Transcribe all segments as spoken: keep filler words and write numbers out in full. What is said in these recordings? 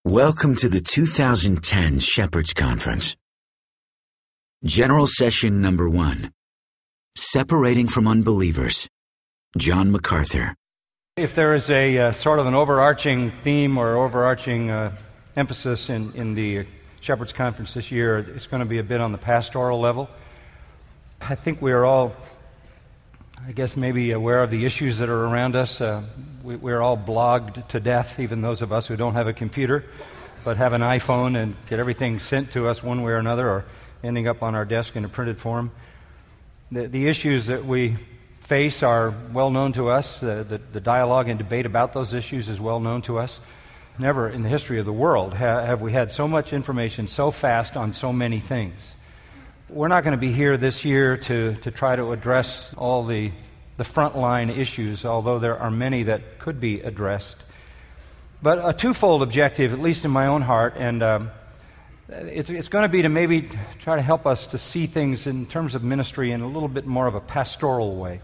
Welcome to the two thousand ten Shepherds Conference. General Session Number One. Separating from Unbelievers. John MacArthur. If there is a uh, sort of an overarching theme or overarching uh, emphasis in, in the Shepherds Conference this year, it's going to be a bit on the pastoral level. I think we are all, I guess, maybe aware of the issues that are around us. Uh, we, we're all blogged to death, even those of us who don't have a computer, but have an iPhone and get everything sent to us one way or another, or ending up on our desk in a printed form. The, the issues that we face are well known to us. Uh, the, the dialogue and debate about those issues is well known to us. Never in the history of the world ha- have we had so much information so fast on so many things. We're not going to be here this year to, to try to address all the, the frontline issues, although there are many that could be addressed. But a twofold objective, at least in my own heart, and um, it's, it's going to be to maybe try to help us to see things in terms of ministry in a little bit more of a pastoral way.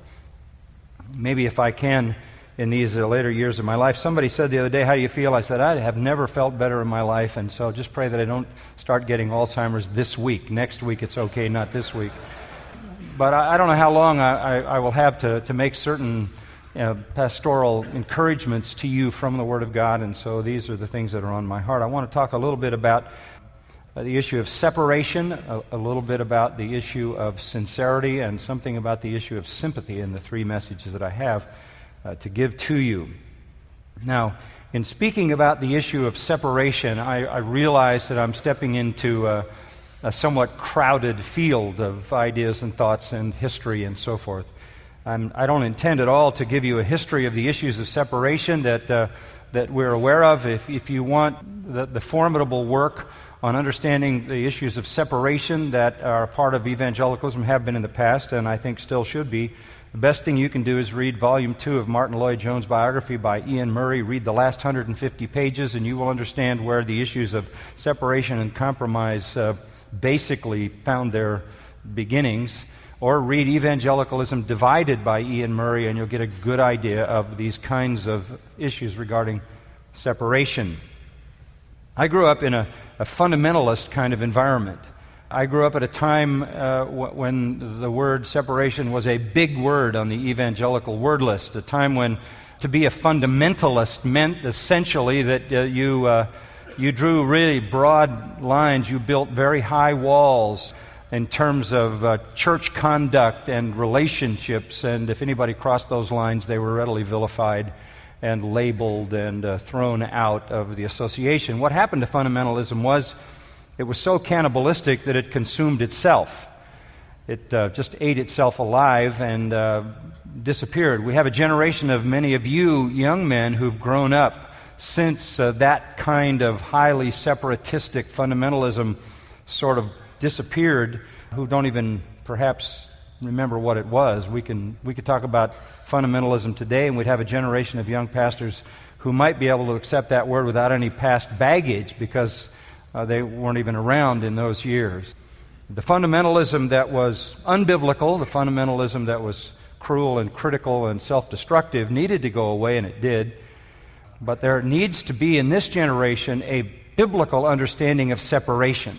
Maybe if I can, in these uh, later years of my life. Somebody said the other day, "How do you feel?" I said, "I have never felt better in my life, and so just pray that I don't start getting Alzheimer's this week. Next week it's okay, not this week." But I, I don't know how long I, I, I will have to, to make certain uh, pastoral encouragements to you from the Word of God, and so these are the things that are on my heart. I want to talk a little bit about uh, the issue of separation, a, a little bit about the issue of sincerity, and something about the issue of sympathy in the three messages that I have Uh, to give to you. Now, in speaking about the issue of separation, I, I realize that I'm stepping into a, a somewhat crowded field of ideas and thoughts and history and so forth. I'm, I don't intend at all to give you a history of the issues of separation that uh, that we're aware of. If, if you want the, the formidable work on understanding the issues of separation that are part of evangelicalism, have been in the past, and I think still should be, the best thing you can do is read Volume two of Martin Lloyd-Jones' biography by Ian Murray. Read the last one hundred fifty pages, and you will understand where the issues of separation and compromise uh, basically found their beginnings. Or read Evangelicalism Divided by Ian Murray, and you'll get a good idea of these kinds of issues regarding separation. I grew up in a, a fundamentalist kind of environment. I grew up at a time uh, w- when the word separation was a big word on the evangelical word list, a time when to be a fundamentalist meant essentially that uh, you uh, you drew really broad lines, you built very high walls in terms of uh, church conduct and relationships, and if anybody crossed those lines, they were readily vilified and labeled and uh, thrown out of the association. What happened to fundamentalism was it was so cannibalistic that it consumed itself. It uh, just ate itself alive and uh, disappeared. We have a generation of many of you young men who've grown up since uh, that kind of highly separatistic fundamentalism sort of disappeared, who don't even perhaps remember what it was. We can we could talk about fundamentalism today, and we'd have a generation of young pastors who might be able to accept that word without any past baggage, because Uh, they weren't even around in those years. The fundamentalism that was unbiblical, the fundamentalism that was cruel and critical and self-destructive, needed to go away, and it did. But there needs to be in this generation a biblical understanding of separation.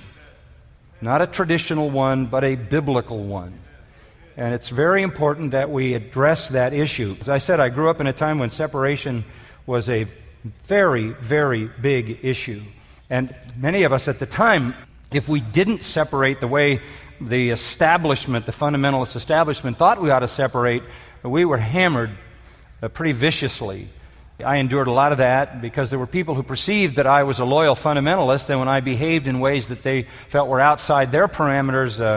Not a traditional one, but a biblical one. And it's very important that we address that issue. As I said, I grew up in a time when separation was a very, very big issue. And many of us at the time, if we didn't separate the way the establishment, the fundamentalist establishment, thought we ought to separate, we were hammered uh, pretty viciously. I endured a lot of that because there were people who perceived that I was a loyal fundamentalist, and when I behaved in ways that they felt were outside their parameters, uh,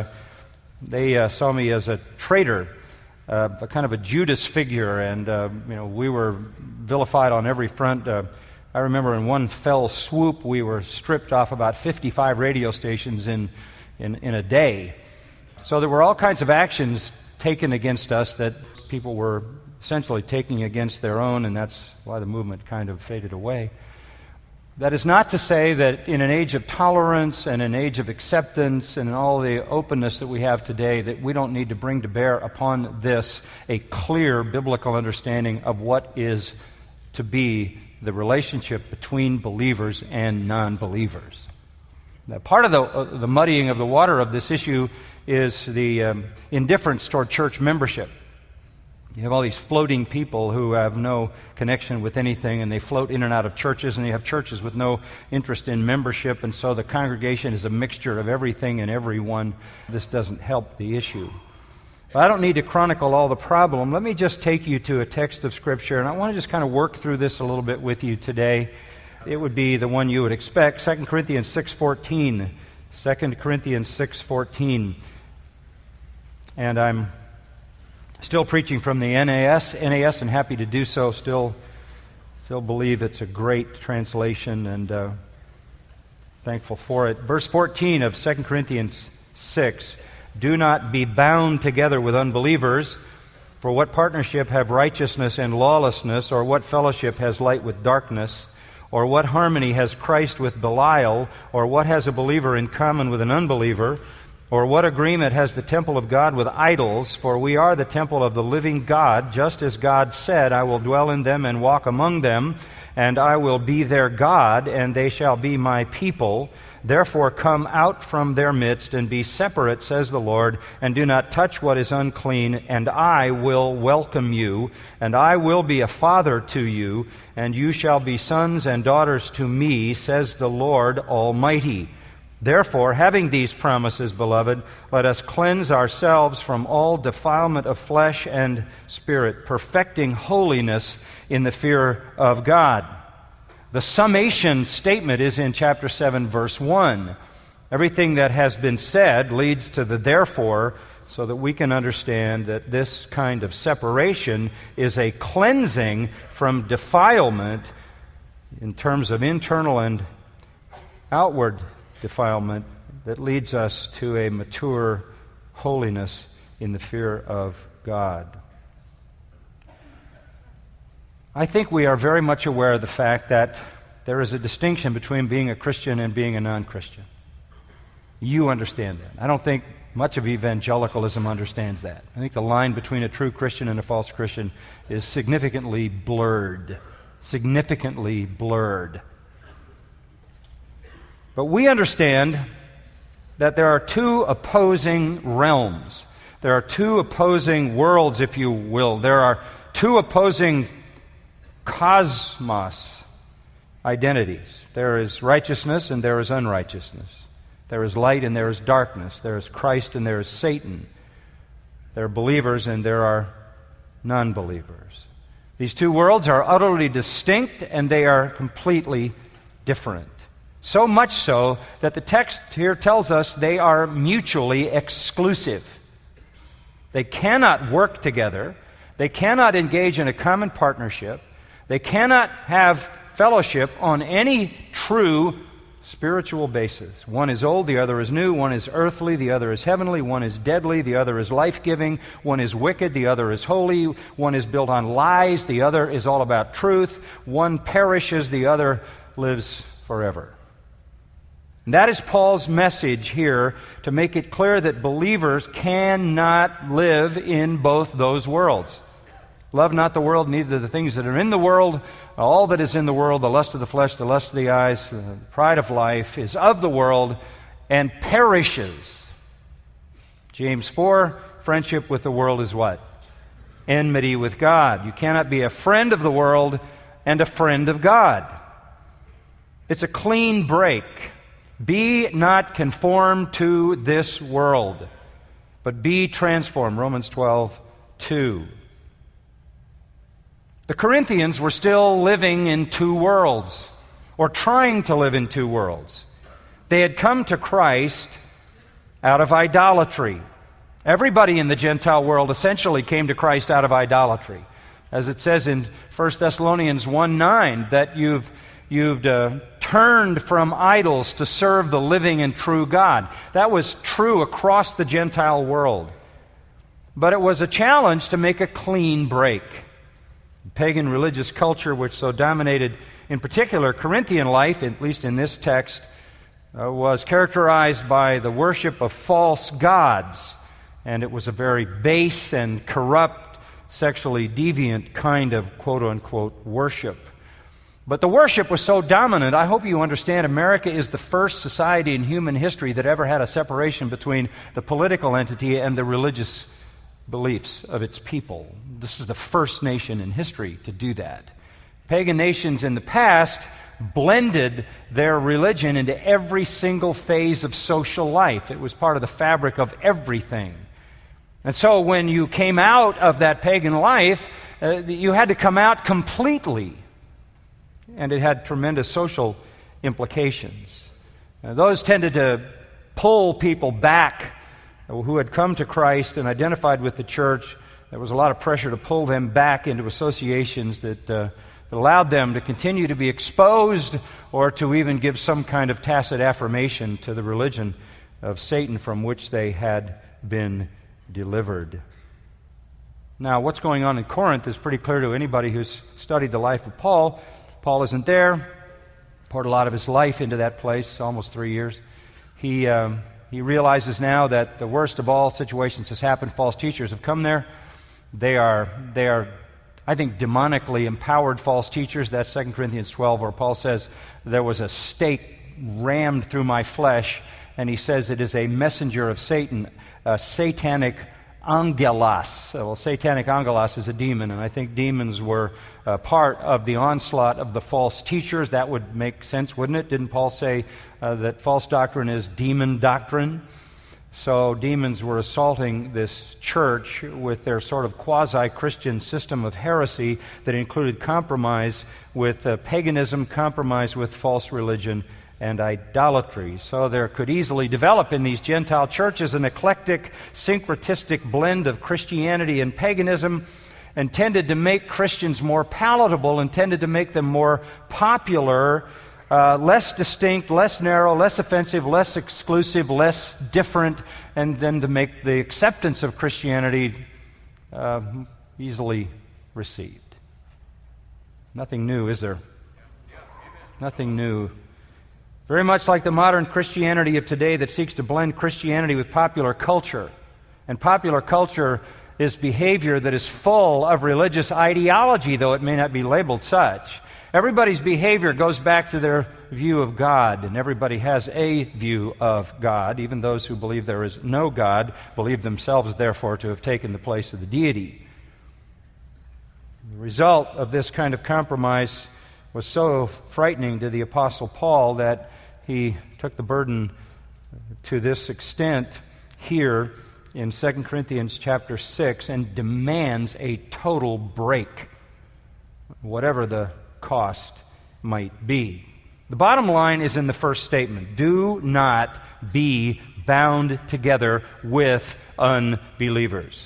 they uh, saw me as a traitor, uh, a kind of a Judas figure, and uh, you know, we were vilified on every front. Uh, I remember in one fell swoop, we were stripped off about fifty-five radio stations in, in, in a day. So there were all kinds of actions taken against us that people were essentially taking against their own, and that's why the movement kind of faded away. That is not to say that in an age of tolerance and an age of acceptance and all the openness that we have today, that we don't need to bring to bear upon this a clear biblical understanding of what is to be the relationship between believers and non-believers. Now, part of the, uh, the muddying of the water of this issue is the um, indifference toward church membership. You have all these floating people who have no connection with anything, and they float in and out of churches, and you have churches with no interest in membership, and so the congregation is a mixture of everything and everyone. This doesn't help the issue. But I don't need to chronicle all the problem. Let me just take you to a text of Scripture, and I want to just kind of work through this a little bit with you today. It would be the one you would expect, Second Corinthians six fourteen. Second Corinthians six fourteen. And I'm still preaching from the N A S, N A S, and happy to do so. Still, still believe it's a great translation, and uh, thankful for it. Verse fourteen of Second Corinthians six. Do not be bound together with unbelievers, for what partnership have righteousness and lawlessness, or what fellowship has light with darkness, or what harmony has Christ with Belial, or what has a believer in common with an unbeliever? Or what agreement has the temple of God with idols? For we are the temple of the living God, just as God said, I will dwell in them and walk among them, and I will be their God, and they shall be my people. Therefore come out from their midst and be separate, says the Lord, and do not touch what is unclean, and I will welcome you, and I will be a father to you, and you shall be sons and daughters to me, says the Lord Almighty. Therefore, having these promises, beloved, let us cleanse ourselves from all defilement of flesh and spirit, perfecting holiness in the fear of God. The summation statement is in chapter seven, verse one. Everything that has been said leads to the therefore, so that we can understand that this kind of separation is a cleansing from defilement in terms of internal and outward defilement that leads us to a mature holiness in the fear of God. I think we are very much aware of the fact that there is a distinction between being a Christian and being a non-Christian. You understand that. I don't think much of evangelicalism understands that. I think the line between a true Christian and a false Christian is significantly blurred. Significantly blurred. But we understand that there are two opposing realms. There are two opposing worlds, if you will. There are two opposing cosmos identities. There is righteousness and there is unrighteousness. There is light and there is darkness. There is Christ and there is Satan. There are believers and there are non-believers. These two worlds are utterly distinct and they are completely different. So much so that the text here tells us they are mutually exclusive. They cannot work together. They cannot engage in a common partnership. They cannot have fellowship on any true spiritual basis. One is old, the other is new. One is earthly, the other is heavenly. One is deadly, the other is life-giving. One is wicked, the other is holy. One is built on lies, the other is all about truth. One perishes, the other lives forever. And that is Paul's message here, to make it clear that believers cannot live in both those worlds. Love not the world, neither the things that are in the world. All that is in the world, the lust of the flesh, the lust of the eyes, the pride of life, is of the world and perishes. James four, friendship with the world is what? Enmity with God. You cannot be a friend of the world and a friend of God. It's a clean break. Be not conformed to this world, but be transformed. Romans twelve two. The Corinthians were still living in two worlds, or trying to live in two worlds. They had come to Christ out of idolatry. Everybody in the Gentile world essentially came to Christ out of idolatry. As it says in First Thessalonians one nine, that you've You've uh, turned from idols to serve the living and true God. That was true across the Gentile world. But it was a challenge to make a clean break. Pagan religious culture, which so dominated, in particular, Corinthian life, at least in this text, uh, was characterized by the worship of false gods. And it was a very base and corrupt, sexually deviant kind of quote-unquote worship. But the worship was so dominant. I hope you understand America is the first society in human history that ever had a separation between the political entity and the religious beliefs of its people. This is the first nation in history to do that. Pagan nations in the past blended their religion into every single phase of social life. It was part of the fabric of everything. And so when you came out of that pagan life, uh, you had to come out completely. And it had tremendous social implications. Uh, those tended to pull people back who had come to Christ and identified with the church. There was a lot of pressure to pull them back into associations that, uh, that allowed them to continue to be exposed or to even give some kind of tacit affirmation to the religion of Satan from which they had been delivered. Now, what's going on in Corinth is pretty clear to anybody who's studied the life of Paul. Paul isn't there. Poured a lot of his life into that place, almost three years. He um, he realizes now that the worst of all situations has happened. False teachers have come there. They are they are, I think, demonically empowered false teachers. That's Second Corinthians twelve, where Paul says there was a stake rammed through my flesh, and he says it is a messenger of Satan, a satanic angelos. Well, satanic angelos is a demon, and I think demons were uh, part of the onslaught of the false teachers. That would make sense, wouldn't it? Didn't Paul say uh, that false doctrine is demon doctrine? So demons were assaulting this church with their sort of quasi-Christian system of heresy that included compromise with uh, paganism, compromise with false religion, and idolatry. So there could easily develop in these Gentile churches an eclectic, syncretistic blend of Christianity and paganism, intended to make Christians more palatable, intended to make them more popular, uh, less distinct, less narrow, less offensive, less exclusive, less different, and then to make the acceptance of Christianity uh, easily received. Nothing new, is there? Nothing new. Very much like the modern Christianity of today that seeks to blend Christianity with popular culture. And popular culture is behavior that is full of religious ideology, though it may not be labeled such. Everybody's behavior goes back to their view of God, and everybody has a view of God. Even those who believe there is no God believe themselves, therefore, to have taken the place of the deity. The result of this kind of compromise was so frightening to the Apostle Paul that he took the burden to this extent here in Second Corinthians chapter six and demands a total break, whatever the cost might be. The bottom line is in the first statement. Do not be bound together with unbelievers.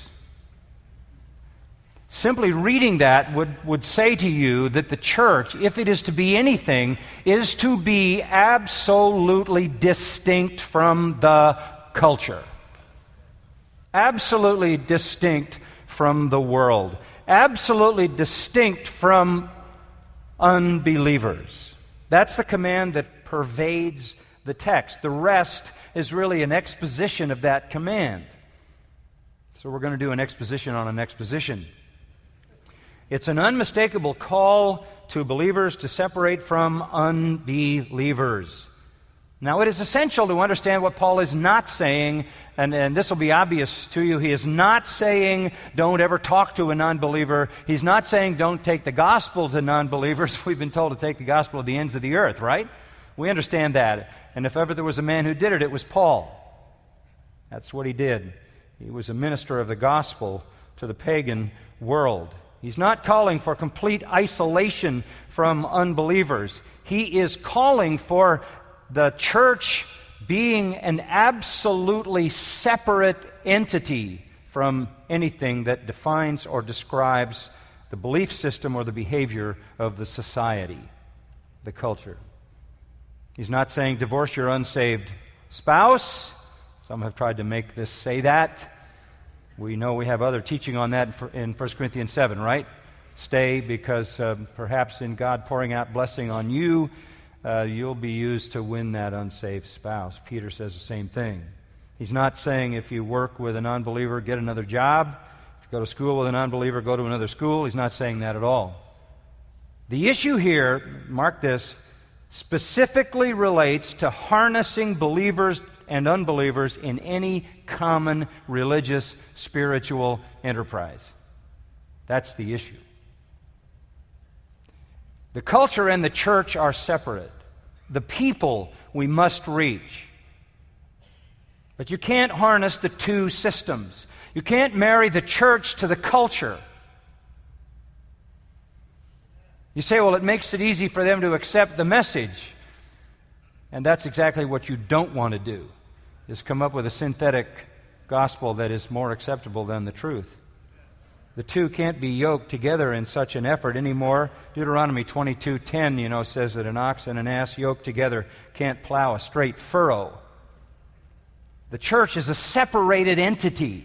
Simply reading that would, would say to you that the church, if it is to be anything, is to be absolutely distinct from the culture. Absolutely distinct from the world. Absolutely distinct from unbelievers. That's the command that pervades the text. The rest is really an exposition of that command. So we're going to do an exposition on an exposition. It's an unmistakable call to believers to separate from unbelievers. Now, it is essential to understand what Paul is not saying, and, and this will be obvious to you. He is not saying don't ever talk to a non-believer. He's not saying don't take the gospel to non-believers. We've been told to take the gospel to the ends of the earth, right? We understand that. And if ever there was a man who did it, it was Paul. That's what he did. He was a minister of the gospel to the pagan world. He's not calling for complete isolation from unbelievers. He is calling for the church being an absolutely separate entity from anything that defines or describes the belief system or the behavior of the society, the culture. He's not saying divorce your unsaved spouse. Some have tried to make this say that. We know we have other teaching on that in First Corinthians seven, right? Stay because uh, perhaps in God pouring out blessing on you, uh, you'll be used to win that unsaved spouse. Peter says the same thing. He's not saying if you work with a non-believer, get another job. If you go to school with a non-believer, go to another school. He's not saying that at all. The issue here, mark this, specifically relates to harnessing believers and unbelievers in any common religious, spiritual enterprise. That's the issue. The culture and the church are separate. The people we must reach. But you can't harness the two systems. You can't marry the church to the culture. You say, well, it makes it easy for them to accept the message. And that's exactly what you don't want to do, is come up with a synthetic gospel that is more acceptable than the truth. The two can't be yoked together in such an effort anymore. Deuteronomy twenty-two ten, you know, says that an ox and an ass yoked together can't plow a straight furrow. The church is a separated entity.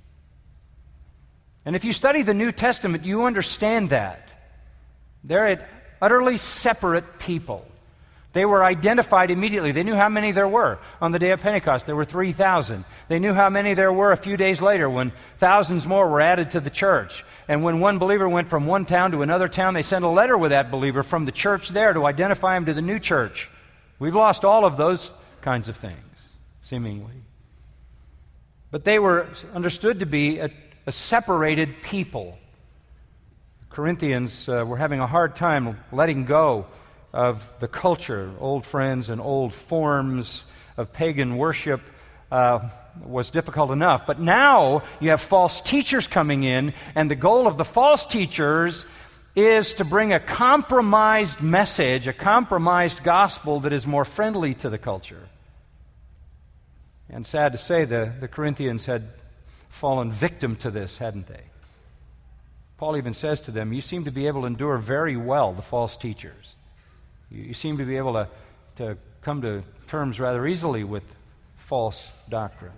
And if you study the New Testament, you understand that. They're an utterly separate people. They were identified immediately. They knew how many there were. On the day of Pentecost, there were three thousand. They knew how many there were a few days later when thousands more were added to the church. And when one believer went from one town to another town, they sent a letter with that believer from the church there to identify him to the new church. We've lost all of those kinds of things, seemingly. But they were understood to be a, a separated people. Corinthians uh, were having a hard time letting go of the culture, old friends and old forms of pagan worship uh, was difficult enough. But now you have false teachers coming in, and the goal of the false teachers is to bring a compromised message, a compromised gospel that is more friendly to the culture. And sad to say, the, the Corinthians had fallen victim to this, hadn't they? Paul even says to them, you seem to be able to endure very well the false teachers. You, you seem to be able to, to come to terms rather easily with false doctrine.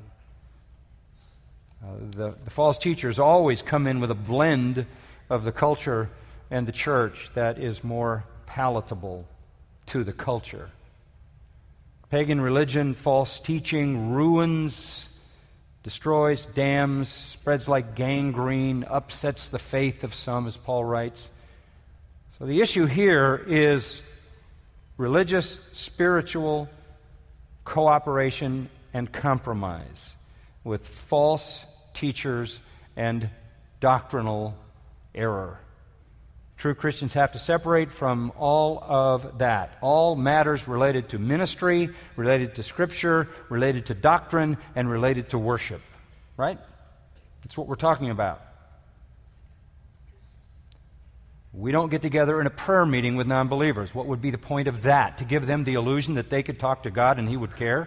Uh, the, the false teachers always come in with a blend of the culture and the church that is more palatable to the culture. Pagan religion, false teaching, ruins, destroys, damns, spreads like gangrene, upsets the faith of some, as Paul writes. So the issue here is religious, spiritual cooperation and compromise with false teachers and doctrinal error. True Christians have to separate from all of that. All matters related to ministry, related to Scripture, related to doctrine, and related to worship. Right? That's what we're talking about. We don't get together in a prayer meeting with non-believers. What would be the point of that? To give them the illusion that they could talk to God and He would care?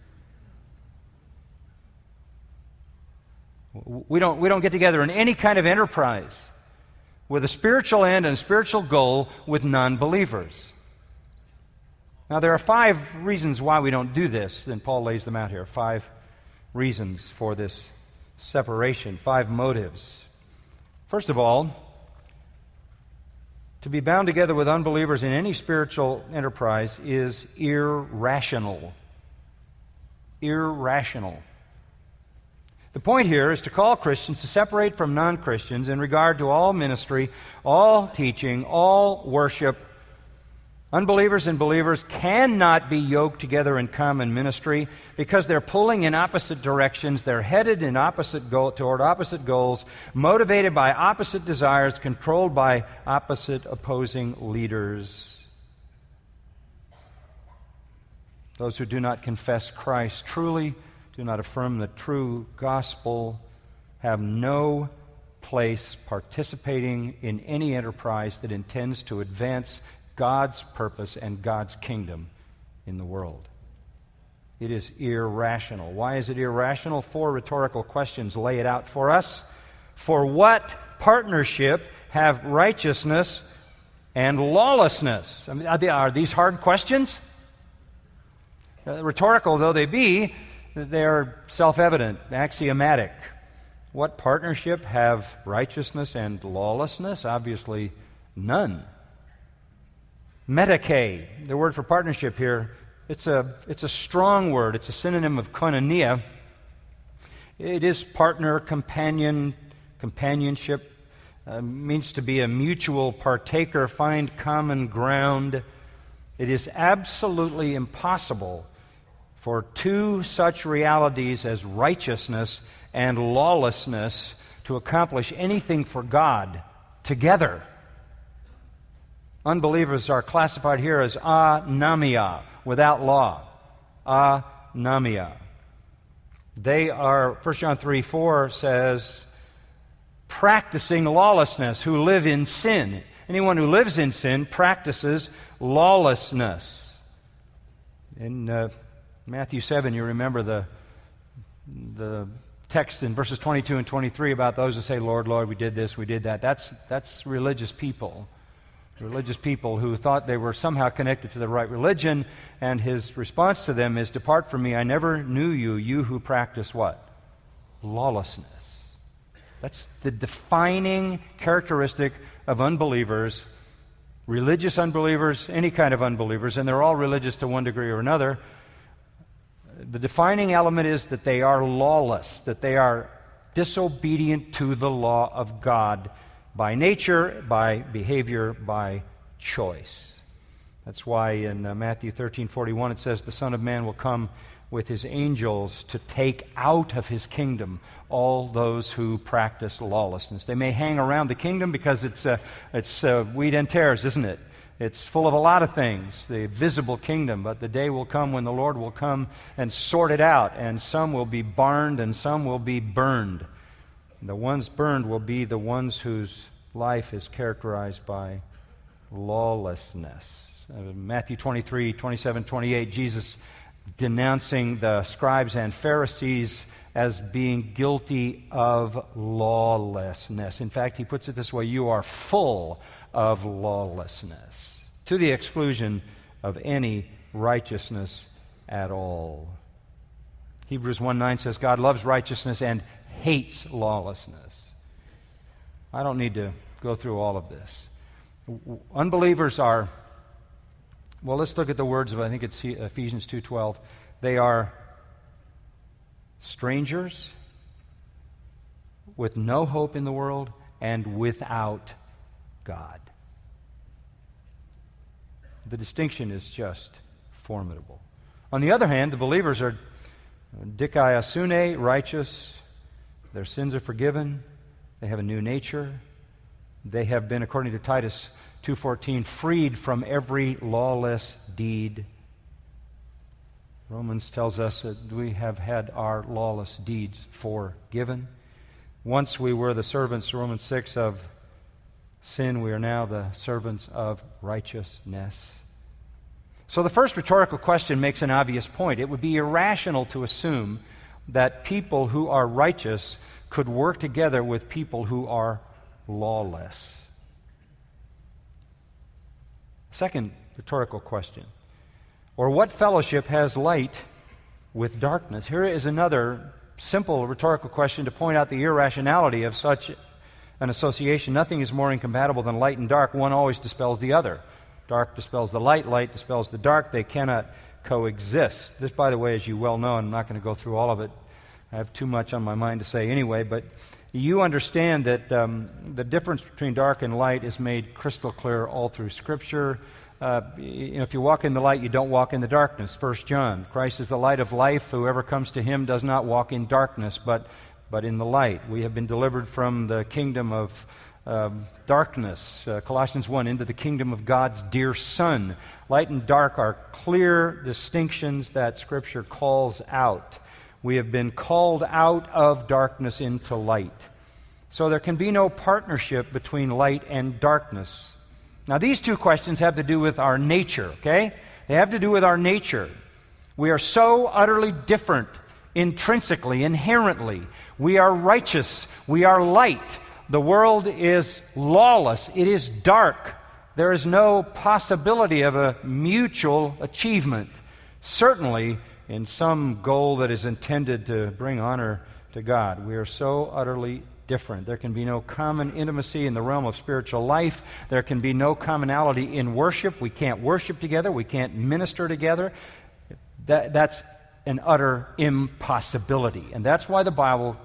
We don't, we don't get together in any kind of enterprise with a spiritual end and a spiritual goal with non-believers. Now, there are five reasons why we don't do this, and Paul lays them out here. Five reasons for this separation, five motives. First of all, to be bound together with unbelievers in any spiritual enterprise is irrational. Irrational. The point here is to call Christians to separate from non-Christians in regard to all ministry, all teaching, all worship. Unbelievers and believers cannot be yoked together in common ministry because they're pulling in opposite directions. They're headed in opposite goal, toward opposite goals, motivated by opposite desires, controlled by opposite opposing leaders. Those who do not confess Christ truly, do not affirm the true gospel, have no place participating in any enterprise that intends to advance God's purpose and God's kingdom in the world. It is irrational. Why is it irrational? Four rhetorical questions lay it out for us. For what partnership have righteousness and lawlessness? I mean, are, they, are these hard questions? Uh, rhetorical though they be, they're self-evident, axiomatic. What partnership have righteousness and lawlessness? Obviously, none. Metake, the word for partnership here, it's a, it's a strong word. It's a synonym of koinonia. It is partner, companion, companionship. uh, means to be a mutual partaker, find common ground. It is absolutely impossible for two such realities as righteousness and lawlessness to accomplish anything for God together. Unbelievers are classified here as anamia, without law. Anamia. They are, First John three four says, practicing lawlessness, who live in sin. Anyone who lives in sin practices lawlessness. In uh, Matthew seven, you remember the, the text in verses twenty-two and twenty-three about those who say, Lord, Lord, we did this, we did that. That's, that's religious people. Religious people who thought they were somehow connected to the right religion, and his response to them is, depart from me, I never knew you, you who practice what? Lawlessness. That's the defining characteristic of unbelievers, religious unbelievers, any kind of unbelievers, and they're all religious to one degree or another. The defining element is that they are lawless, that they are disobedient to the law of God by nature, by behavior, by choice. That's why in uh, Matthew thirteen forty-one it says, the Son of Man will come with his angels to take out of his kingdom all those who practice lawlessness. They may hang around the kingdom because it's, uh, it's uh, wheat and tares, isn't it? It's full of a lot of things, the visible kingdom, but the day will come when the Lord will come and sort it out, and some will be barned and some will be burned. The ones burned will be the ones whose life is characterized by lawlessness. Uh, Matthew twenty-three, twenty-seven, twenty-eight, Jesus denouncing the scribes and Pharisees as being guilty of lawlessness. In fact, he puts it this way, you are full of lawlessness, to the exclusion of any righteousness at all. Hebrews one nine says, God loves righteousness and hates lawlessness. I don't need to go through all of this. Unbelievers are, well, let's look at the words of, I think it's Ephesians two twelve. They are strangers with no hope in the world and without God. The distinction is just formidable. On the other hand, the believers are dikaiosune, righteous. Their sins are forgiven. They have a new nature. They have been, according to Titus two fourteen, freed from every lawless deed. Romans tells us that we have had our lawless deeds forgiven. Once we were the servants, Romans six, of sin, we are now the servants of righteousness. So the first rhetorical question makes an obvious point. It would be irrational to assume that people who are righteous could work together with people who are lawless. Second rhetorical question. Or what fellowship has light with darkness? Here is another simple rhetorical question to point out the irrationality of such an association. Nothing is more incompatible than light and dark. One always dispels the other. Dark dispels the light, light dispels the dark. They cannot coexist. This, by the way, as you well know, and I'm not going to go through all of it. I have too much on my mind to say anyway, but you understand that um, the difference between dark and light is made crystal clear all through Scripture. Uh, you know, if you walk in the light, you don't walk in the darkness. First John, Christ is the light of life. Whoever comes to him does not walk in darkness, but, but in the light. We have been delivered from the kingdom of um, darkness, uh, Colossians one, into the kingdom of God's dear Son. Light and dark are clear distinctions that Scripture calls out. We have been called out of darkness into light. So there can be no partnership between light and darkness. Now, these two questions have to do with our nature, okay? They have to do with our nature. We are so utterly different intrinsically, inherently. We are righteous. We are light. The world is lawless. It is dark. There is no possibility of a mutual achievement. Certainly, in some goal that is intended to bring honor to God. We are so utterly different. There can be no common intimacy in the realm of spiritual life. There can be no commonality in worship. We can't worship together. We can't minister together. That, that's an utter impossibility. And that's why the Bible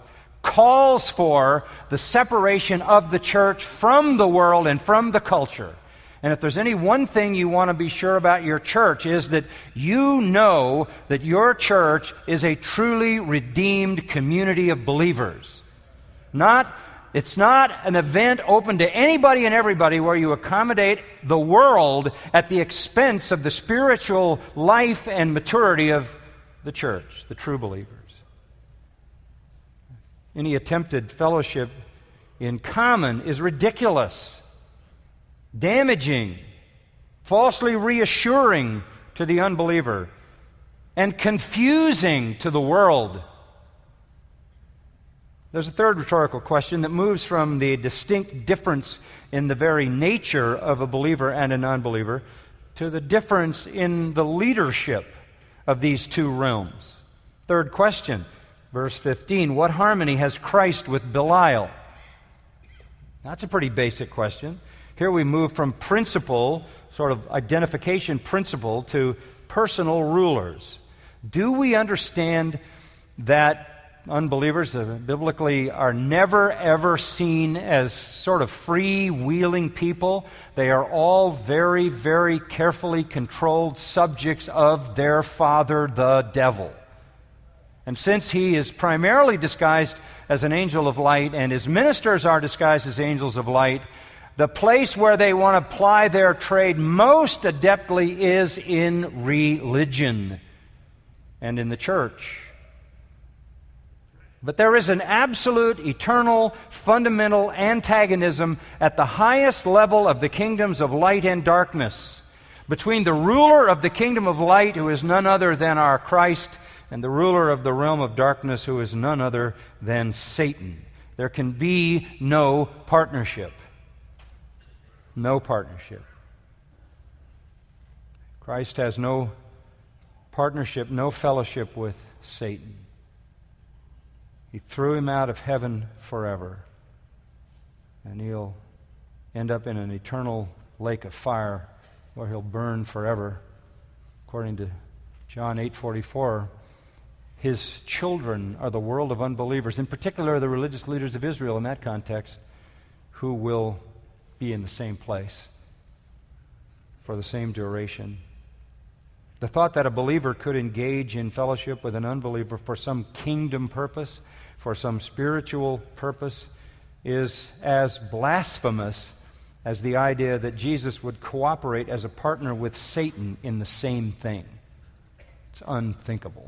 calls for the separation of the church from the world and from the culture. And if there's any one thing you want to be sure about your church, is that you know that your church is a truly redeemed community of believers. Not, it's not an event open to anybody and everybody where you accommodate the world at the expense of the spiritual life and maturity of the church, the true believers. Any attempted fellowship in common is ridiculous, damaging, falsely reassuring to the unbeliever, and confusing to the world. There's a third rhetorical question that moves from the distinct difference in the very nature of a believer and a non-believer to the difference in the leadership of these two realms. Third question, verse fifteen, what harmony has Christ with Belial? That's a pretty basic question. Here we move from principle, sort of identification principle, to personal rulers. Do we understand that unbelievers uh, biblically are never ever seen as sort of free-wheeling people? They are all very, very carefully controlled subjects of their father, the devil. And since he is primarily disguised as an angel of light and his ministers are disguised as angels of light, the place where they want to ply their trade most adeptly is in religion and in the church. But there is an absolute, eternal, fundamental antagonism at the highest level of the kingdoms of light and darkness between the ruler of the kingdom of light, who is none other than our Christ, and the ruler of the realm of darkness, who is none other than Satan. There can be no partnership. No partnership. Christ has no partnership, no fellowship with Satan. He threw him out of heaven forever, and he'll end up in an eternal lake of fire where he'll burn forever. According to John eight forty-four, his children are the world of unbelievers, in particular the religious leaders of Israel in that context, who will be in the same place for the same duration. The thought that a believer could engage in fellowship with an unbeliever for some kingdom purpose, for some spiritual purpose, is as blasphemous as the idea that Jesus would cooperate as a partner with Satan in the same thing. It's unthinkable.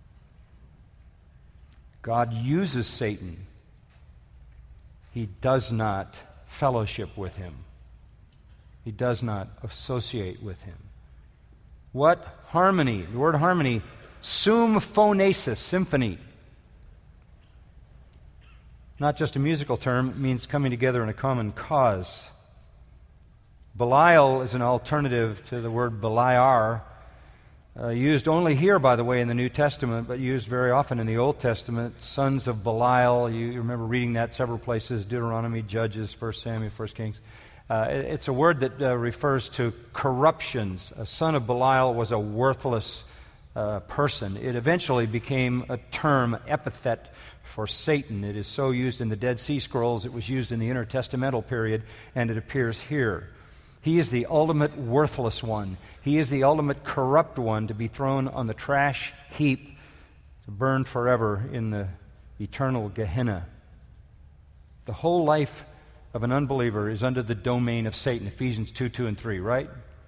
God uses Satan. He does not fellowship with him. He does not associate with him. What harmony? The word harmony, symphonesis, symphony. Not just a musical term, it means coming together in a common cause. Belial is an alternative to the word Beliar, uh, used only here, by the way, in the New Testament, but used very often in the Old Testament. Sons of Belial, you remember reading that several places, Deuteronomy, Judges, First Samuel, First Kings. Uh, it's a word that uh, refers to corruptions. A son of Belial was a worthless uh, person. It eventually became a term, epithet, for Satan. It is so used in the Dead Sea Scrolls. It was used in the intertestamental period, and it appears here. He is the ultimate worthless one. He is the ultimate corrupt one to be thrown on the trash heap to burn forever in the eternal Gehenna. The whole life of an unbeliever is under the domain of Satan. Ephesians two, two and three, right?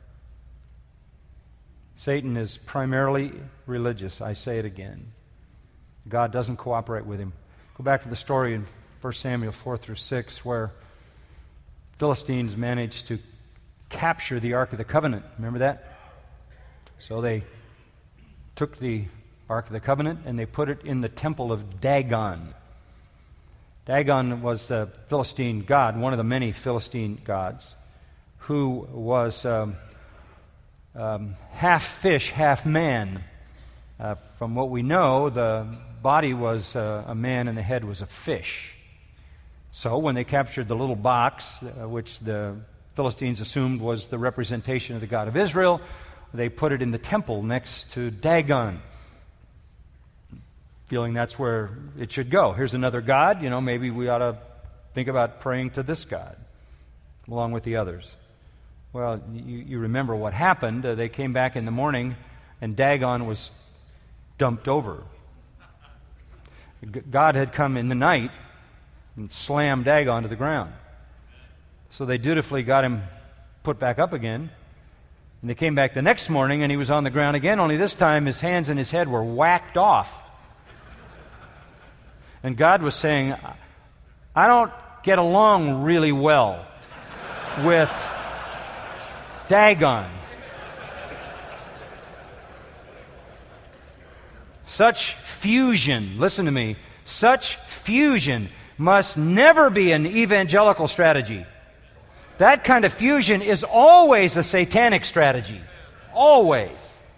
Satan is primarily religious. I say it again. God doesn't cooperate with him. Go back to the story in First Samuel four through six, where Philistines managed to capture the Ark of the Covenant. Remember that? So they took the Ark of the Covenant and they put it in the temple of Dagon. Dagon was a Philistine god, one of the many Philistine gods, who was um, um, half fish, half man. Uh, from what we know, the body was uh, a man and the head was a fish. So when they captured the little box, uh, which the Philistines assumed was the representation of the God of Israel, they put it in the temple next to Dagon. feeling that's where it should go. Here's another God, you know, maybe we ought to think about praying to this God along with the others. Well, you, you remember what happened. Uh, they came back in the morning and Dagon was dumped over. G- God had come in the night and slammed Dagon to the ground. So they dutifully got him put back up again. And they came back the next morning and he was on the ground again, only this time his hands and his head were whacked off. And God was saying, I don't get along really well with Dagon. Such fusion, listen to me, such fusion must never be an evangelical strategy. That kind of fusion is always a satanic strategy. Always.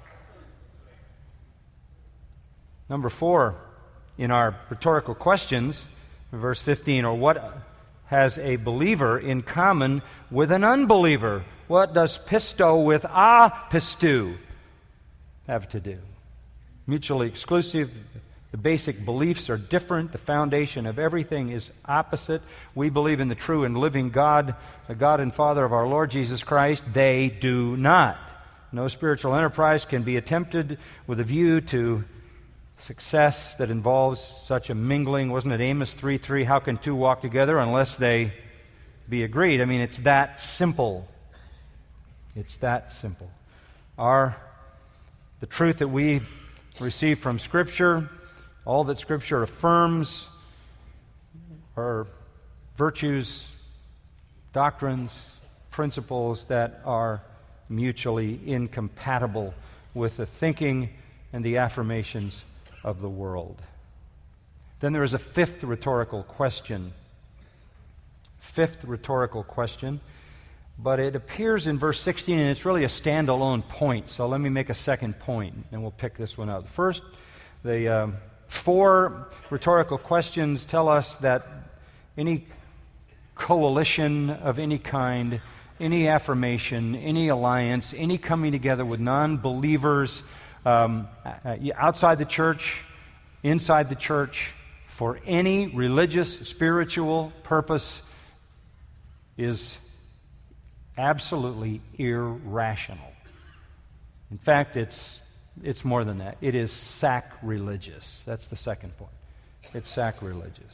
Number four in our rhetorical questions, verse fifteen, or what has a believer in common with an unbeliever? What does pisto with apistu have to do? Mutually exclusive. The basic beliefs are different. The foundation of everything is opposite. We believe in the true and living God, the God and Father of our Lord Jesus Christ. They do not. No spiritual enterprise can be attempted with a view to success that involves such a mingling. Wasn't it Amos three three? How can two walk together unless they be agreed? I mean, it's that simple. It's that simple. Our, the truth that we receive from Scripture, all that Scripture affirms, are virtues, doctrines, principles that are mutually incompatible with the thinking and the affirmations of the world. Then there is a fifth rhetorical question. Fifth rhetorical question. But it appears in verse sixteen, and it's really a standalone point. So let me make a second point, and we'll pick this one up. First, the um, four rhetorical questions tell us that any coalition of any kind, any affirmation, any alliance, any coming together with non-believers um, outside the church, inside the church, for any religious, spiritual purpose is absolutely irrational. In fact, it's it's more than that. It is sacrilegious. That's the second point. It's sacrilegious.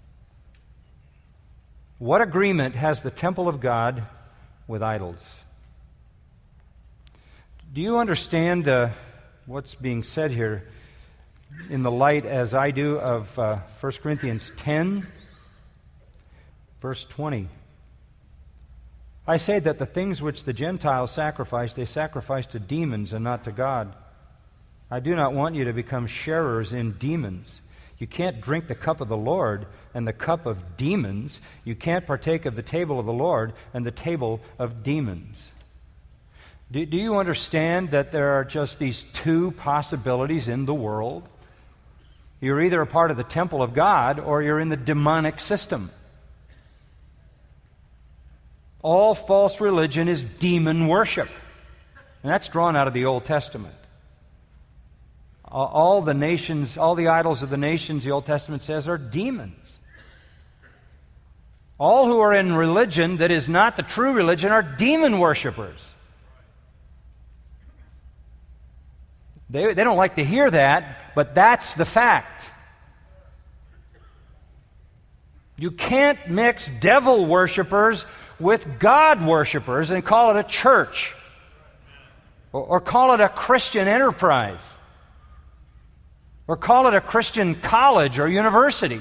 What agreement has the temple of God with idols? Do you understand uh, what's being said here in the light, as I do, of uh, First Corinthians ten, verse twenty? I say that the things which the Gentiles sacrifice, they sacrifice to demons and not to God. I do not want you to become sharers in demons. You can't drink the cup of the Lord and the cup of demons. You can't partake of the table of the Lord and the table of demons. Do, do you understand that there are just these two possibilities in the world? You're either a part of the temple of God or you're in the demonic system. All false religion is demon worship. And that's drawn out of the Old Testament. All the nations, all the idols of the nations, the Old Testament says, are demons. All who are in religion that is not the true religion are demon worshipers. They, they don't like to hear that, but that's the fact. You can't mix devil worshipers with God worshipers and call it a church or, or call it a Christian enterprise or call it a Christian college or university.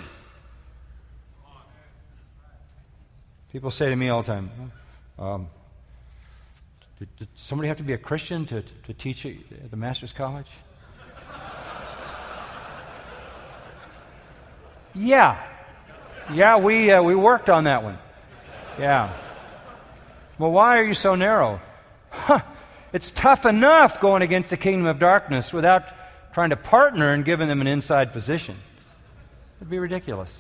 People say to me all the time, um, did, did somebody have to be a Christian to, to teach at the Master's College? Yeah. Yeah, we, uh, we worked on that one. Yeah. Well, why are you so narrow? Huh, it's tough enough going against the kingdom of darkness without trying to partner and giving them an inside position. It'd be ridiculous.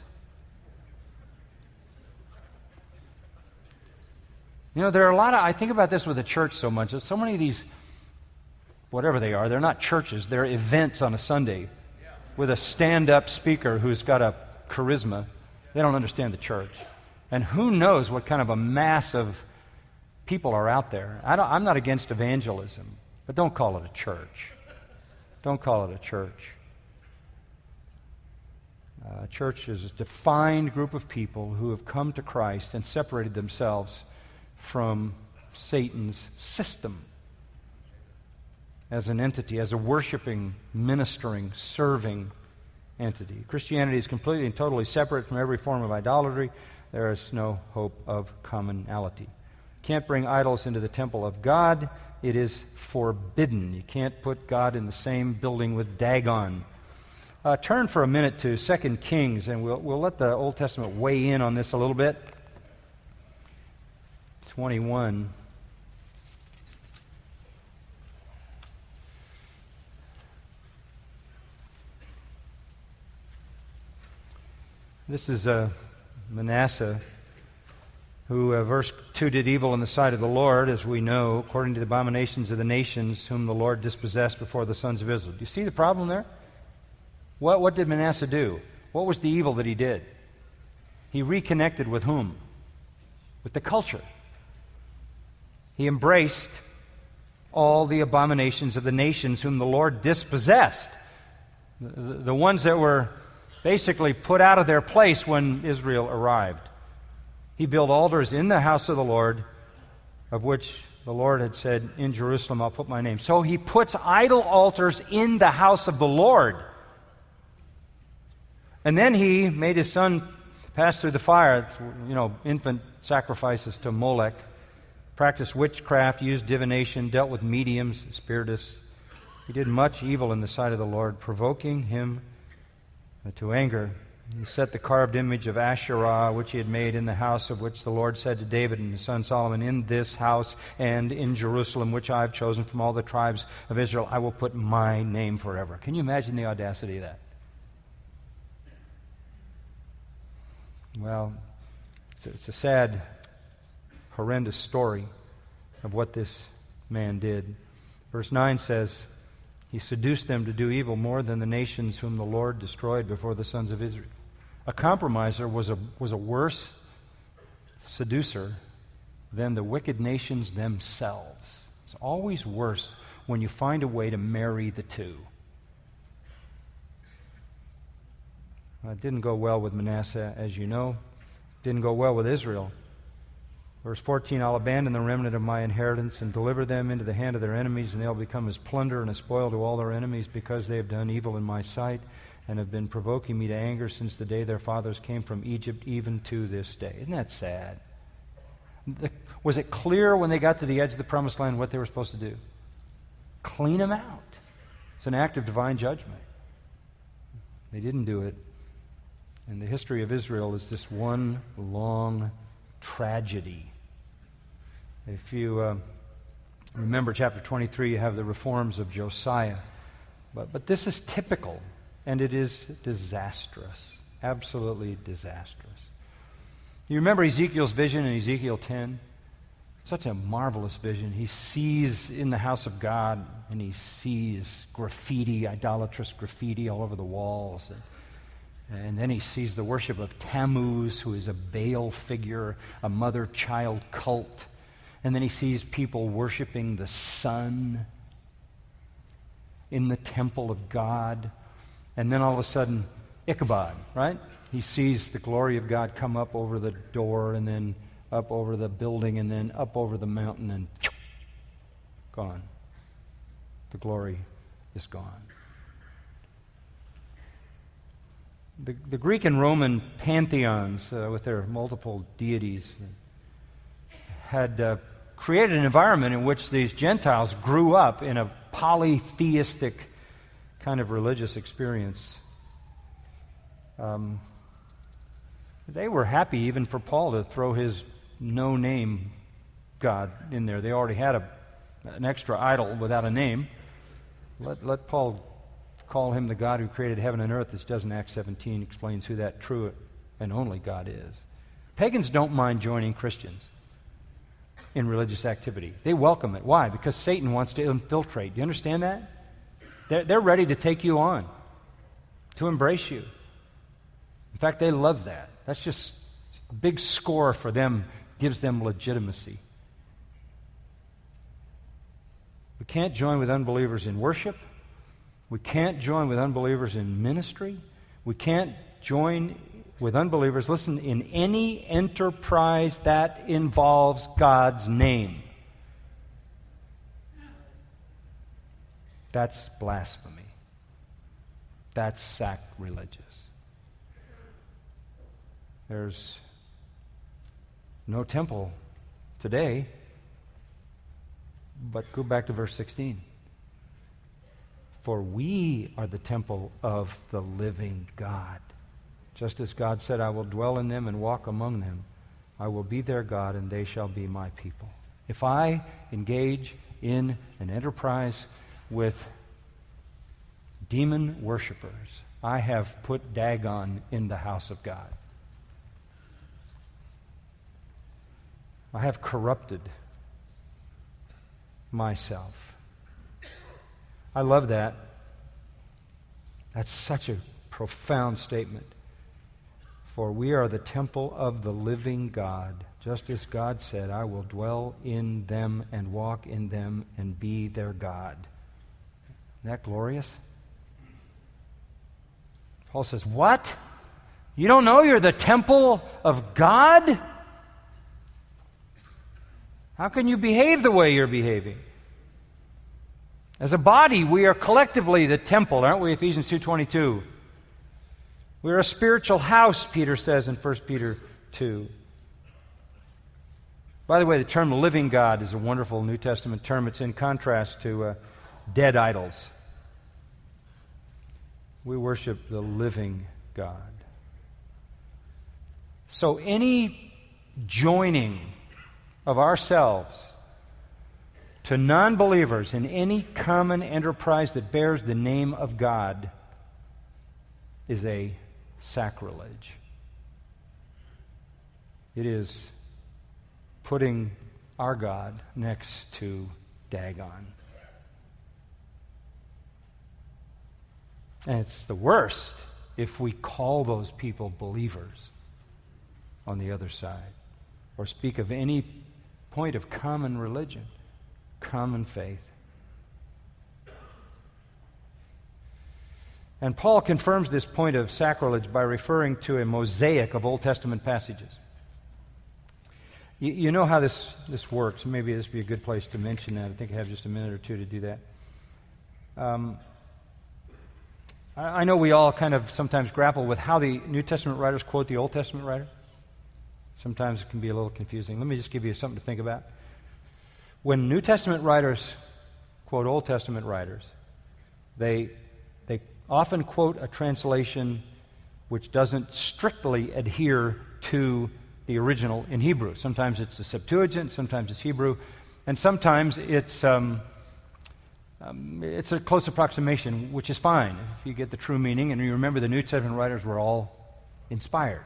You know, there are a lot of, I think about this with the church so much. There's so many of these, whatever they are, they're not churches, they're events on a Sunday. with a stand-up speaker who's got a charisma, they don't understand the church. And who knows what kind of a mass of people are out there. I don't, I'm not against evangelism, but don't call it a church. Don't call it a church. Uh, church is a defined group of people who have come to Christ and separated themselves from Satan's system as an entity, as a worshiping, ministering, serving entity. Christianity is completely and totally separate from every form of idolatry. There is no hope of commonality. You can't bring idols into the temple of God. It is forbidden. You can't put God in the same building with Dagon. Uh, turn for a minute to Second Kings, and we'll, we'll let the Old Testament weigh in on this a little bit. twenty-one. This is uh, Manasseh, who, uh, verse two, did evil in the sight of the Lord, as we know, according to the abominations of the nations whom the Lord dispossessed before the sons of Israel. Do you see the problem there? What, what did Manasseh do? What was the evil that he did? He reconnected with whom? With the culture. He embraced all the abominations of the nations whom the Lord dispossessed. The, the, the ones that were basically put out of their place when Israel arrived. He built altars in the house of the Lord, of which the Lord had said, in Jerusalem I'll put my name. So he puts idol altars in the house of the Lord. And then he made his son pass through the fire, you know, infant sacrifices to Molech, practiced witchcraft, used divination, dealt with mediums, spiritists. He did much evil in the sight of the Lord, provoking him to anger. He set the carved image of Asherah, which he had made in the house of which the Lord said to David and his son Solomon, in this house and in Jerusalem, which I have chosen from all the tribes of Israel, I will put my name forever. Can you imagine the audacity of that? Well, it's a, it's a sad, horrendous story of what this man did. Verse nine says, he seduced them to do evil more than the nations whom the Lord destroyed before the sons of Israel. A compromiser was a, was a worse seducer than the wicked nations themselves. It's always worse when you find a way to marry the two. Well, it didn't go well with Manasseh, as you know. It didn't go well with Israel. Verse fourteen, I'll abandon the remnant of my inheritance and deliver them into the hand of their enemies, and they'll become as plunder and a spoil to all their enemies because they have done evil in my sight and have been provoking me to anger since the day their fathers came from Egypt, even to this day. Isn't that sad? The, was it clear when they got to the edge of the promised land what they were supposed to do? Clean them out. It's an act of divine judgment. They didn't do it. And the history of Israel is this one long tragedy. If you uh, remember chapter twenty-three, you have the reforms of Josiah. But, but this is typical, and it is disastrous. Absolutely disastrous. You remember Ezekiel's vision in Ezekiel ten? Such a marvelous vision. He sees in the house of God, and he sees graffiti, idolatrous graffiti all over the walls. And, And then he sees the worship of Tammuz, who is a Baal figure, a mother-child cult. And then he sees people worshiping the sun in the temple of God. And then all of a sudden, Ichabod, right? He sees the glory of God come up over the door and then up over the building and then up over the mountain and gone. The glory is gone. The, the Greek and Roman pantheons, uh, with their multiple deities, had uh, created an environment in which these Gentiles grew up in a polytheistic kind of religious experience. Um, they were happy even for Paul to throw his no-name God in there. They already had a, an extra idol without a name. Let, let Paul call him the God who created heaven and earth. This does in Acts seventeen explains who that true and only God is. Pagans don't mind joining Christians in religious activity. They welcome it. Why? Because Satan wants to infiltrate. Do you understand that? They're, they're ready to take you on. to embrace you. In fact, they love that. That's just a big score for them, gives them legitimacy. We can't join with unbelievers in worship. We can't join with unbelievers in ministry. We can't join with unbelievers, listen, in any enterprise that involves God's name. That's blasphemy. That's sacrilegious. There's no temple today, but go back to verse sixteen. For we are the temple of the living God. Just as God said, I will dwell in them and walk among them. I will be their God, and they shall be my people. If I engage in an enterprise with demon worshipers, I have put Dagon in the house of God. I have corrupted myself. I love that. That's such a profound statement. For we are the temple of the living God. Just as God said, I will dwell in them and walk in them and be their God. Isn't that glorious? Paul says, what? You don't know you're the temple of God? How can you behave the way you're behaving? As a body, we are collectively the temple, aren't we? Ephesians two twenty-two. We're a spiritual house, Peter says in First Peter two. By the way, the term living God is a wonderful New Testament term. It's in contrast to uh, dead idols. We worship the living God. So any joining of ourselves to non-believers in any common enterprise that bears the name of God is a sacrilege. It is putting our God next to Dagon. And it's the worst if we call those people believers on the other side, or speak of any point of common religion, common faith. And Paul confirms this point of sacrilege by referring to a mosaic of Old Testament passages. You, you know how this, this works. Maybe this would be a good place to mention that. I think I have just a minute or two to do that. Um, I, I know we all kind of sometimes grapple with how the New Testament writers quote the Old Testament writers. Sometimes it can be a little confusing. Let me just give you something to think about. When New Testament writers quote Old Testament writers, they they often quote a translation which doesn't strictly adhere to the original in Hebrew. Sometimes it's the Septuagint, sometimes it's Hebrew, and sometimes it's um, um, it's a close approximation, which is fine if you get the true meaning. And you remember the New Testament writers were all inspired.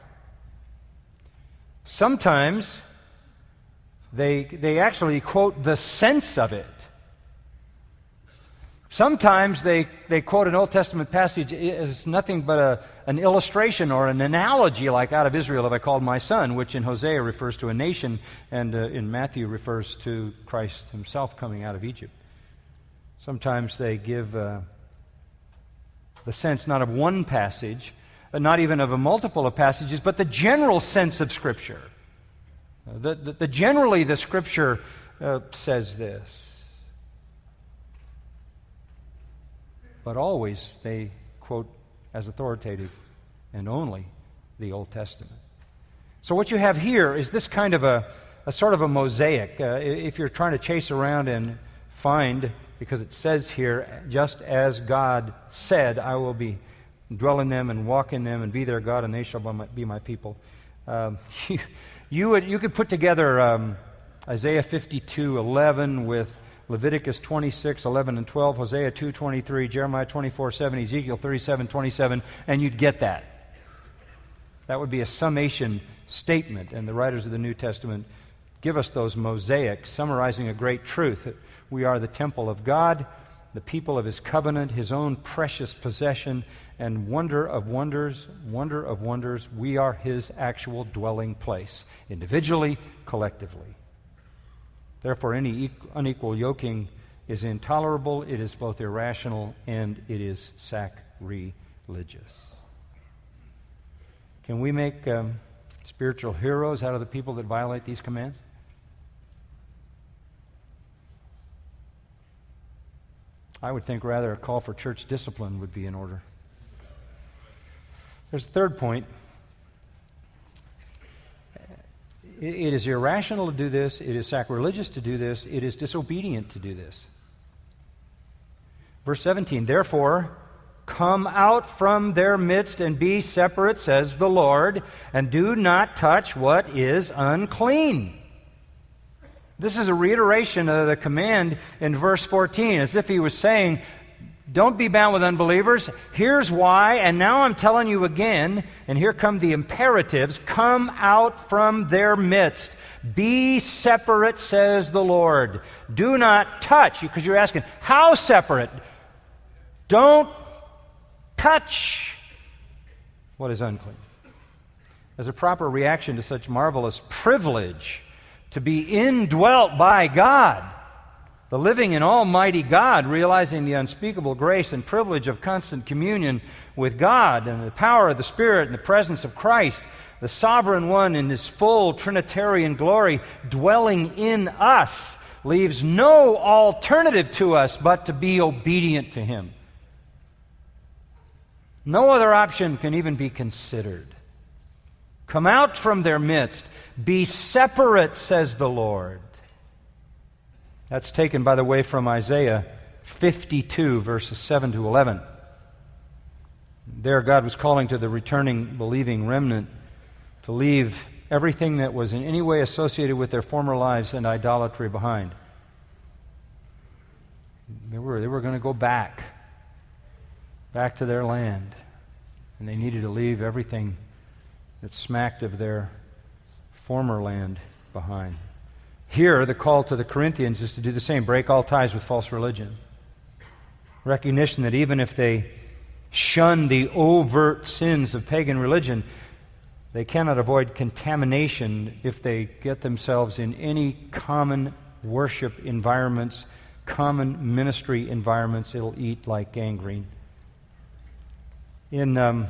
Sometimes they they actually quote the sense of it. Sometimes they, they quote an Old Testament passage as nothing but a, an illustration or an analogy, like out of Israel have I called my son, which in Hosea refers to a nation, and uh, in Matthew refers to Christ himself coming out of Egypt. Sometimes they give uh, the sense not of one passage, uh, not even of a multiple of passages, but the general sense of Scripture. Uh, the, the, the generally the Scripture uh, says this. But always they quote as authoritative and only the Old Testament. So what you have here is this kind of a, a sort of a mosaic. Uh, if you're trying to chase around and find, because it says here, just as God said, I will be dwell in them and walk in them and be their God, and they shall be my, be my people. Um, you, you, would, you could put together um, Isaiah fifty-two eleven with Leviticus twenty-six eleven and twelve, Hosea two twenty-three, Jeremiah twenty-four seven, Ezekiel thirty-seven twenty-seven, and you'd get that. That would be a summation statement, and the writers of the New Testament give us those mosaics, summarizing a great truth, that we are the temple of God, the people of his covenant, his own precious possession, and wonder of wonders, wonder of wonders, we are his actual dwelling place, individually, collectively. Therefore, any unequal yoking is intolerable, it is both irrational, and it is sacrilegious. Can we make um, spiritual heroes out of the people that violate these commands? I would think rather a call for church discipline would be in order. There's a third point. It is irrational to do this. It is sacrilegious to do this. It is disobedient to do this. Verse seventeen, therefore, come out from their midst and be separate, says the Lord, and do not touch what is unclean. This is a reiteration of the command in verse fourteen, as if he was saying, don't be bound with unbelievers. Here's why, and now I'm telling you again, and here come the imperatives. Come out from their midst. Be separate, says the Lord. Do not touch, because you're asking, how separate? Don't touch what is unclean. As a proper reaction to such marvelous privilege, to be indwelt by God, the living and almighty God, realizing the unspeakable grace and privilege of constant communion with God and the power of the Spirit and the presence of Christ, the Sovereign One in His full Trinitarian glory dwelling in us, leaves no alternative to us but to be obedient to Him. No other option can even be considered. Come out from their midst. Be separate, says the Lord. That's taken, by the way, from Isaiah fifty-two, verses seven to eleven. There, God was calling to the returning, believing remnant to leave everything that was in any way associated with their former lives and idolatry behind. They were, they were going to go back, back to their land, and they needed to leave everything that smacked of their former land behind. Here, the call to the Corinthians is to do the same, break all ties with false religion. Recognition that even if they shun the overt sins of pagan religion, they cannot avoid contamination if they get themselves in any common worship environments, common ministry environments. It'll eat like gangrene. In um,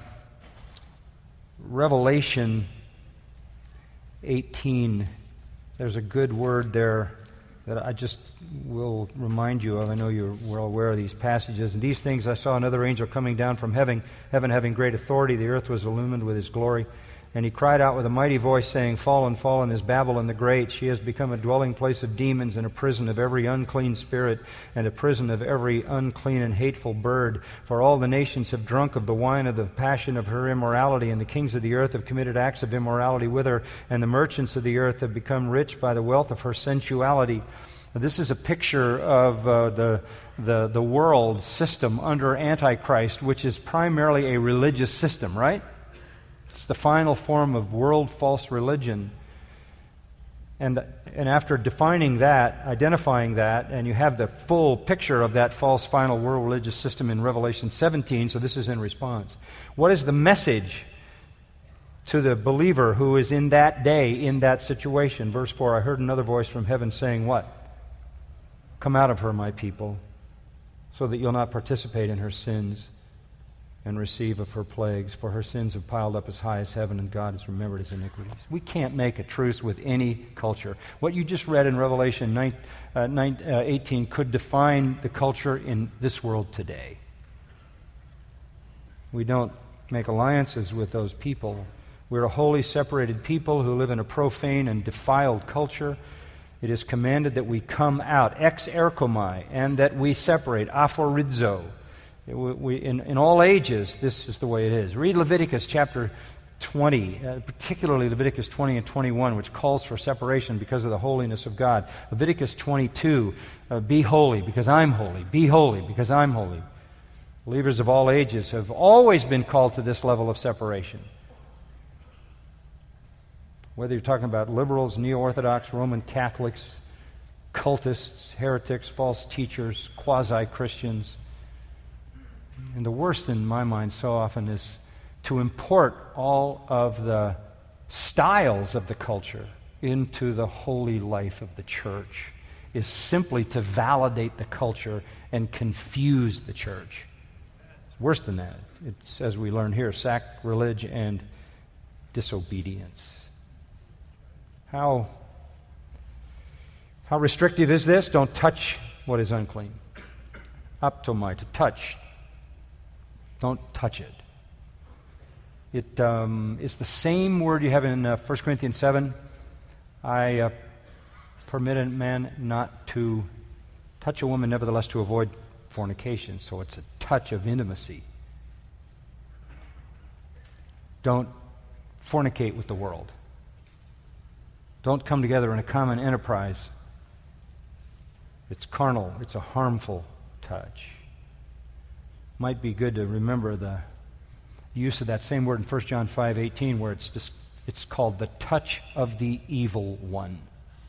Revelation eighteen, there's a good word there that I just will remind you of. I know you're well aware of these passages. And these things I saw another angel coming down from heaven, heaven having great authority. The earth was illumined with his glory. And he cried out with a mighty voice, saying, Fallen, fallen is Babylon the Great. She has become a dwelling place of demons and a prison of every unclean spirit and a prison of every unclean and hateful bird. For all the nations have drunk of the wine of the passion of her immorality, and the kings of the earth have committed acts of immorality with her, and the merchants of the earth have become rich by the wealth of her sensuality. This is a picture of uh, the, the, the world system under Antichrist, which is primarily a religious system, right? It's the final form of world false religion. And, and after defining that, identifying that, and you have the full picture of that false final world religious system in Revelation seventeen, so this is in response. What is the message to the believer who is in that day, in that situation? Verse four, I heard another voice from heaven saying what? Come out of her, my people, so that you'll not participate in her sins and receive of her plagues, for her sins have piled up as high as heaven, and God has remembered his iniquities. We can't make a truce with any culture. What you just read in Revelation nine, uh, nine, uh, eighteen could define the culture in this world today. We don't make alliances with those people. We're a wholly separated people who live in a profane and defiled culture. It is commanded that we come out, ex erchomai, and that we separate, aphorizo. We, in, in all ages, this is the way it is. Read Leviticus chapter twenty, uh, particularly Leviticus twenty and twenty-one, which calls for separation because of the holiness of God. Leviticus twenty-two, uh, be holy because I'm holy. Be holy because I'm holy. Believers of all ages have always been called to this level of separation. Whether you're talking about liberals, neo-Orthodox, Roman Catholics, cultists, heretics, false teachers, quasi-Christians. And the worst in my mind so often is to import all of the styles of the culture into the holy life of the church is simply to validate the culture and confuse the church. It's worse than that. It's, as we learn here, sacrilege and disobedience. How, how restrictive is this? Don't touch what is unclean. Aptomai, to touch. Don't touch it. It um, is the same word you have in uh, First Corinthians seven. I uh, permit a man not to touch a woman, nevertheless to avoid fornication. So it's a touch of intimacy. Don't fornicate with the world. Don't come together in a common enterprise. It's carnal. It's a harmful touch. Might be good to remember the use of that same word in First John five eighteen, where it's just, it's called the touch of the evil one.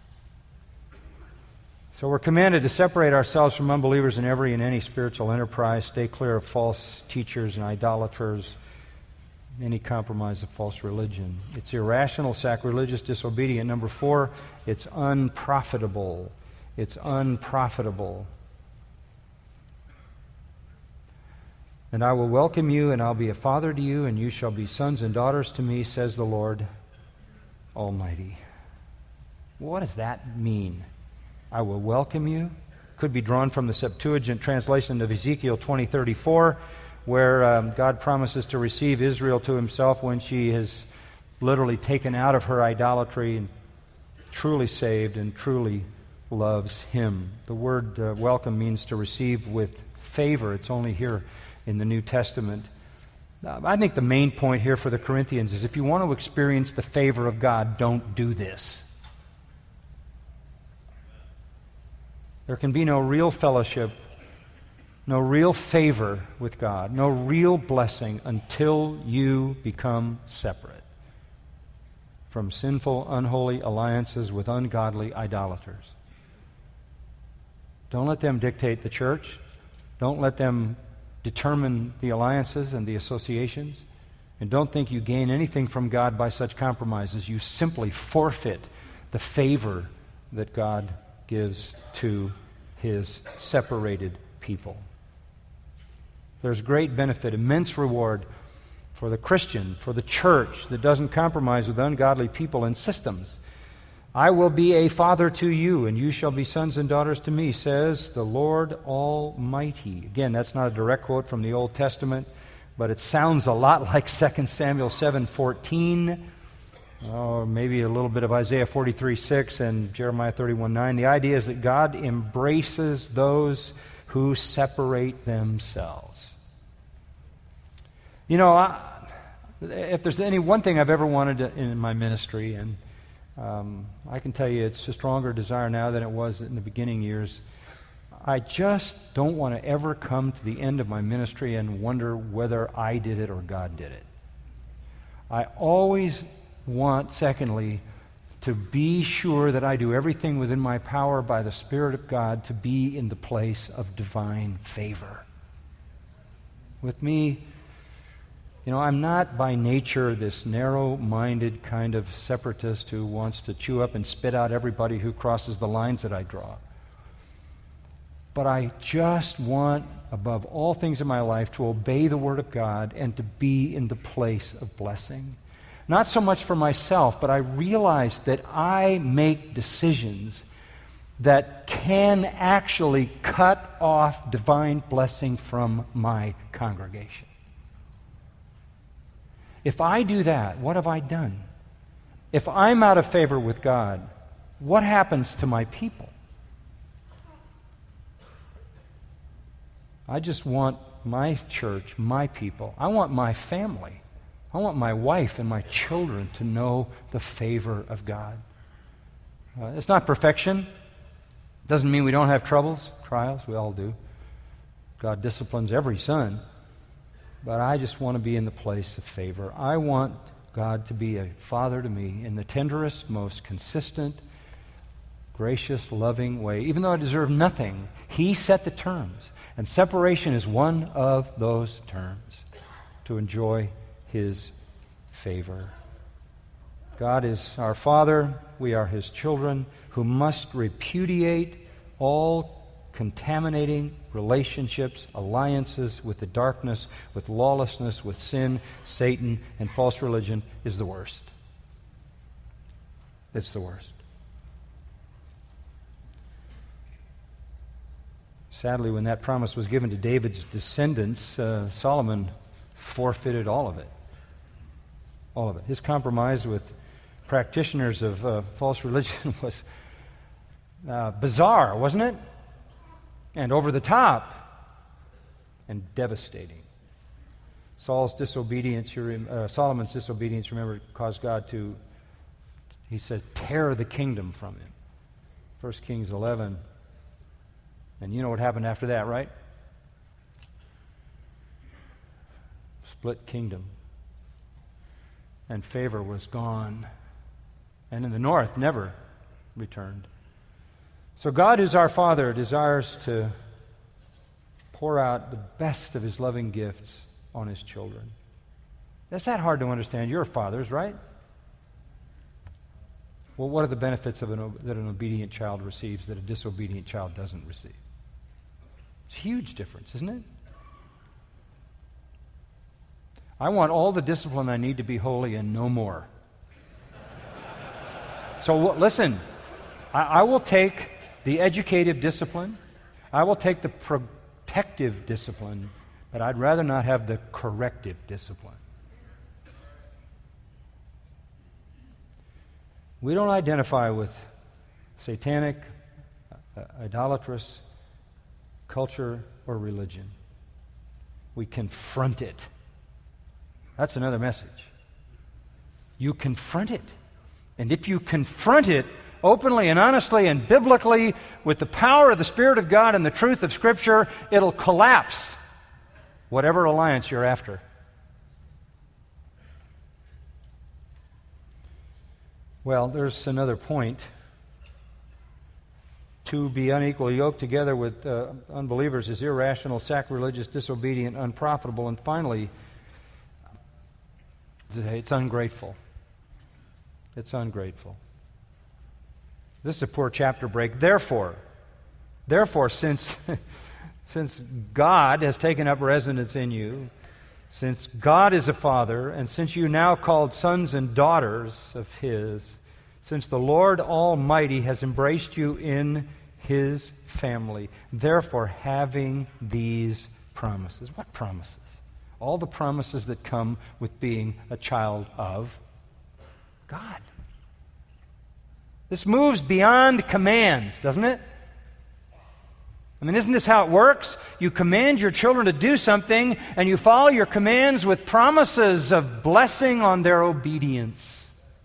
So we're commanded to separate ourselves from unbelievers in every and any spiritual enterprise, stay clear of false teachers and idolaters, any compromise of false religion. It's irrational, sacrilegious, disobedient. Number four, it's unprofitable. It's unprofitable. And I will welcome you, and I'll be a father to you, and you shall be sons and daughters to me, says the Lord Almighty. What does that mean? I will welcome you. Could be drawn from the Septuagint translation of Ezekiel twenty thirty-four, where um, God promises to receive Israel to himself when she has literally taken out of her idolatry and truly saved and truly loves him. The word uh, welcome means to receive with favor. It's only here in the New Testament. Uh, I think the main point here for the Corinthians is if you want to experience the favor of God, don't do this. There can be no real fellowship, no real favor with God, no real blessing until you become separate from sinful, unholy alliances with ungodly idolaters. Don't let them dictate the church. Don't let them determine the alliances and the associations. And don't think you gain anything from God by such compromises. You simply forfeit the favor that God gives to his separated people. There's great benefit, immense reward for the Christian, for the church that doesn't compromise with ungodly people and systems. I will be a father to you, and you shall be sons and daughters to me, says the Lord Almighty. Again, that's not a direct quote from the Old Testament, but it sounds a lot like Second Samuel seven fourteen, or maybe a little bit of Isaiah forty-three six and Jeremiah thirty-one nine. The idea is that God embraces those who separate themselves. You know, I, if there's any one thing I've ever wanted to, in my ministry, and um, I can tell you it's a stronger desire now than it was in the beginning years, I just don't want to ever come to the end of my ministry and wonder whether I did it or God did it. I always want, secondly, to be sure that I do everything within my power by the Spirit of God to be in the place of divine favor. With me, you know, I'm not by nature this narrow-minded kind of separatist who wants to chew up and spit out everybody who crosses the lines that I draw. But I just want, above all things in my life, to obey the Word of God and to be in the place of blessing. Not so much for myself, but I realize that I make decisions that can actually cut off divine blessing from my congregation. If I do that, what have I done? If I'm out of favor with God, what happens to my people? I just want my church, my people, I want my family, I want my wife and my children to know the favor of God. Uh, it's not perfection. It doesn't mean we don't have troubles, trials. We all do. God disciplines every son. But I just want to be in the place of favor. I want God to be a father to me in the tenderest, most consistent, gracious, loving way. Even though I deserve nothing, He set the terms. And separation is one of those terms to enjoy His favor. God is our Father. We are His children who must repudiate all contaminating relationships, alliances with the darkness, with lawlessness, with sin. Satan and false religion is the worst. It's the worst. Sadly, when that promise was given to David's descendants, uh, Solomon forfeited all of it. All of it. His compromise with practitioners of uh, false religion was uh, bizarre, wasn't it? And over the top and devastating. Saul's disobedience, uh, Solomon's disobedience, remember, caused God to, he said, tear the kingdom from him. First Kings eleven. And you know what happened after that, right? Split kingdom. And favor was gone. And in the north, never returned. So God, who's our Father, desires to pour out the best of His loving gifts on His children. That's that hard to understand. You're fathers, right? Well, what are the benefits of an, that an obedient child receives that a disobedient child doesn't receive? It's a huge difference, isn't it? I want all the discipline I need to be holy and no more. So w- listen, I, I will take the educative discipline, I will take the protective discipline, but I'd rather not have the corrective discipline. We don't identify with satanic, uh, idolatrous culture or religion. We confront it. That's another message. You confront it. And if you confront it openly and honestly and biblically with the power of the Spirit of God and the truth of Scripture, it'll collapse whatever alliance you're after. Well, there's another point. To be unequally yoked together with uh, unbelievers is irrational, sacrilegious, disobedient, unprofitable, and finally, it's ungrateful. It's ungrateful. This is a poor chapter break. Therefore, therefore, since, since God has taken up residence in you, since God is a Father, and since you now called sons and daughters of His, since the Lord Almighty has embraced you in His family, therefore having these promises. What promises? All the promises that come with being a child of God. This moves beyond commands, doesn't it? I mean, isn't this how it works? You command your children to do something, and you follow your commands with promises of blessing on their obedience.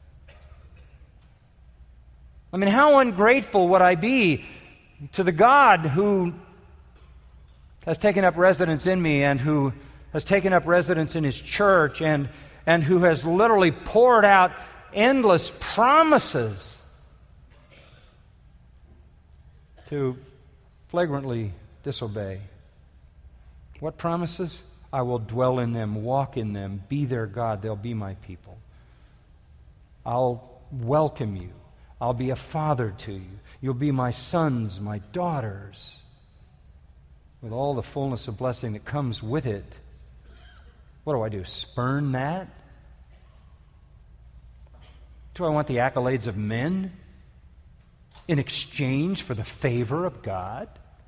I mean, how ungrateful would I be to the God who has taken up residence in me and who has taken up residence in His church and, and who has literally poured out endless promises to flagrantly disobey. What promises? I will dwell in them, walk in them, be their God. They'll be my people. I'll welcome you. I'll be a father to you. You'll be my sons, my daughters, with all the fullness of blessing that comes with it. What do I do? Spurn that? Do I want the accolades of men in exchange for the favor of God?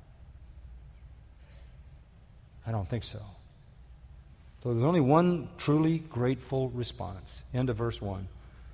I don't think so. So there's only one truly grateful response. End of verse one.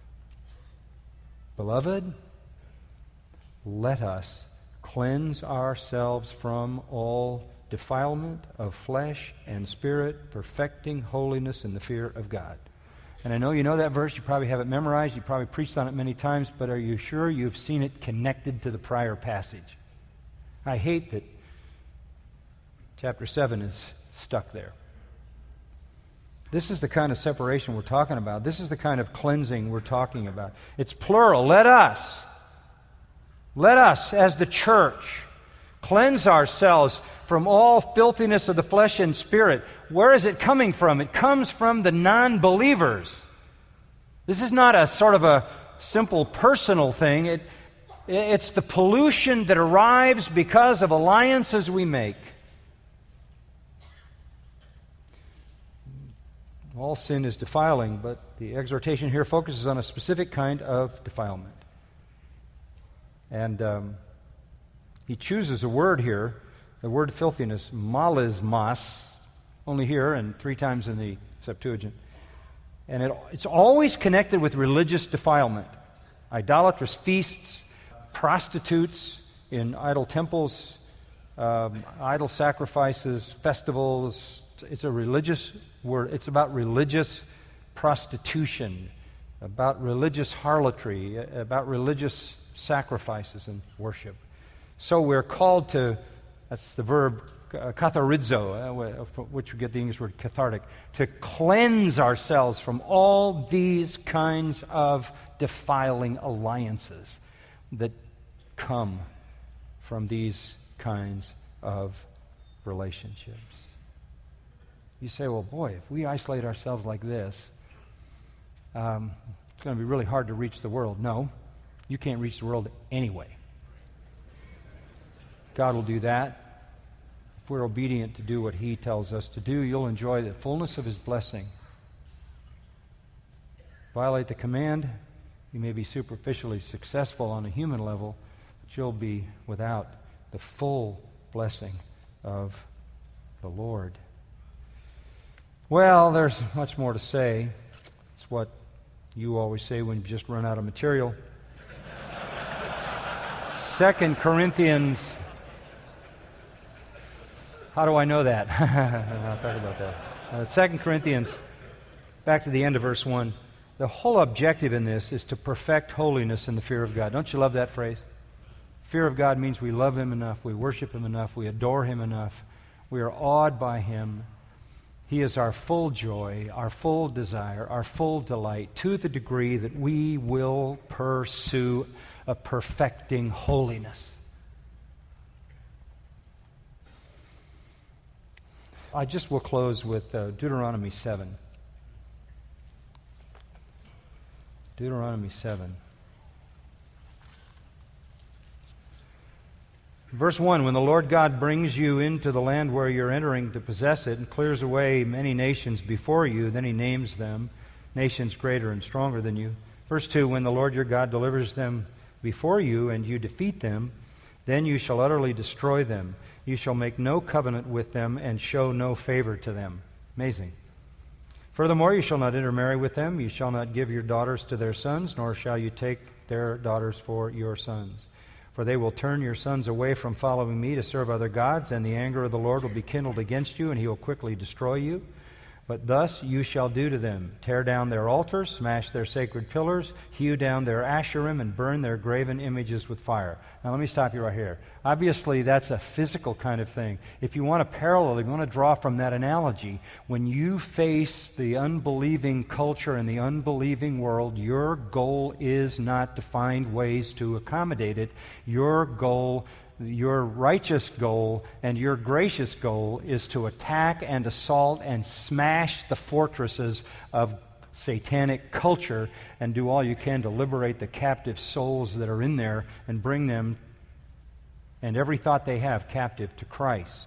Beloved, let us cleanse ourselves from all defilement of flesh and spirit, perfecting holiness in the fear of God. And I know you know that verse. You probably have it memorized. You probably preached on it many times, but are you sure you've seen it connected to the prior passage? I hate that chapter seven is stuck there. This is the kind of separation we're talking about. This is the kind of cleansing we're talking about. It's plural. Let us. Let us, as the church, cleanse ourselves from all filthiness of the flesh and spirit. Where is it coming from? It comes from the non-believers. This is not a sort of a simple personal thing. It, it's the pollution that arrives because of alliances we make. All sin is defiling, but the exhortation here focuses on a specific kind of defilement. And um, he chooses a word here, the word filthiness, malismos, only here and three times in the Septuagint. And it, it's always connected with religious defilement. Idolatrous feasts, prostitutes in idol temples, um, idol sacrifices, festivals. It's a religious word. It's about religious prostitution, about religious harlotry, about religious sacrifices and worship. So we're called to, that's the verb, uh, katharizo, uh, from which we get the English word cathartic, to cleanse ourselves from all these kinds of defiling alliances that come from these kinds of relationships. You say, well, boy, if we isolate ourselves like this, um, it's going to be really hard to reach the world. No, you can't reach the world anyway. God will do that. If we're obedient to do what He tells us to do, you'll enjoy the fullness of His blessing. Violate the command, you may be superficially successful on a human level, but you'll be without the full blessing of the Lord. Well, there's much more to say. It's what you always say when you just run out of material. Second Corinthians. How do I know that? I'll talk about that. Uh, Second Corinthians, back to the end of verse one. The whole objective in this is to perfect holiness in the fear of God. Don't you love that phrase? Fear of God means we love Him enough, we worship Him enough, we adore Him enough, we are awed by Him. He is our full joy, our full desire, our full delight, to the degree that we will pursue a perfecting holiness. I just will close with uh, Deuteronomy seven. Deuteronomy seven. Verse one, when the Lord God brings you into the land where you're entering to possess it and clears away many nations before you, then He names them, nations greater and stronger than you. Verse two, when the Lord your God delivers them before you and you defeat them, then you shall utterly destroy them. You shall make no covenant with them and show no favor to them. Amazing. Furthermore, you shall not intermarry with them. You shall not give your daughters to their sons, nor shall you take their daughters for your sons. For they will turn your sons away from following me to serve other gods, and the anger of the Lord will be kindled against you, and He will quickly destroy you. But thus you shall do to them: tear down their altars, smash their sacred pillars, hew down their asherim, and burn their graven images with fire. Now let me stop you right here. Obviously that's a physical kind of thing. If you want to parallel, if you want to draw from that analogy, when you face the unbelieving culture and the unbelieving world, your goal is not to find ways to accommodate it. Your goal Your righteous goal and your gracious goal is to attack and assault and smash the fortresses of satanic culture and do all you can to liberate the captive souls that are in there and bring them and every thought they have captive to Christ.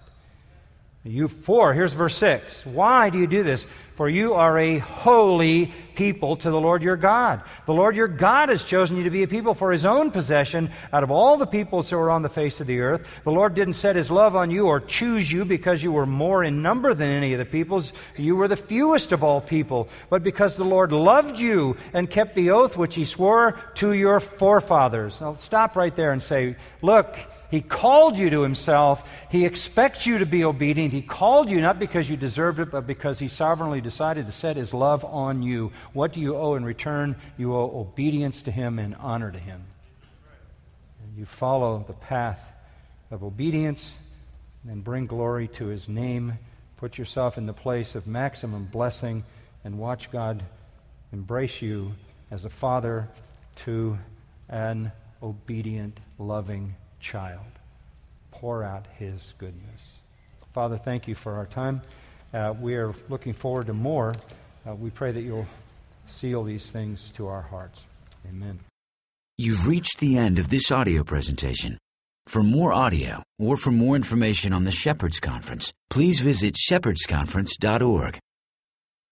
You four, here's verse six. Why do you do this? For you are a holy people to the Lord your God. The Lord your God has chosen you to be a people for His own possession out of all the peoples who are on the face of the earth. The Lord didn't set His love on you or choose you because you were more in number than any of the peoples. You were the fewest of all people. But because the Lord loved you and kept the oath which He swore to your forefathers. I'll stop right there and say, look, He called you to Himself. He expects you to be obedient. He called you not because you deserved it, but because He sovereignly decided to set His love on you. What do you owe in return? You owe obedience to Him and honor to Him. And you follow the path of obedience and bring glory to His name. Put yourself in the place of maximum blessing and watch God embrace you as a father to an obedient loving child. Pour out his goodness. Father, thank you for our time. Uh, we are looking forward to more. Uh, we pray that you'll seal these things to our hearts. Amen. You've reached the end of this audio presentation. For more audio or for more information on the Shepherds Conference, please visit shepherds conference dot org.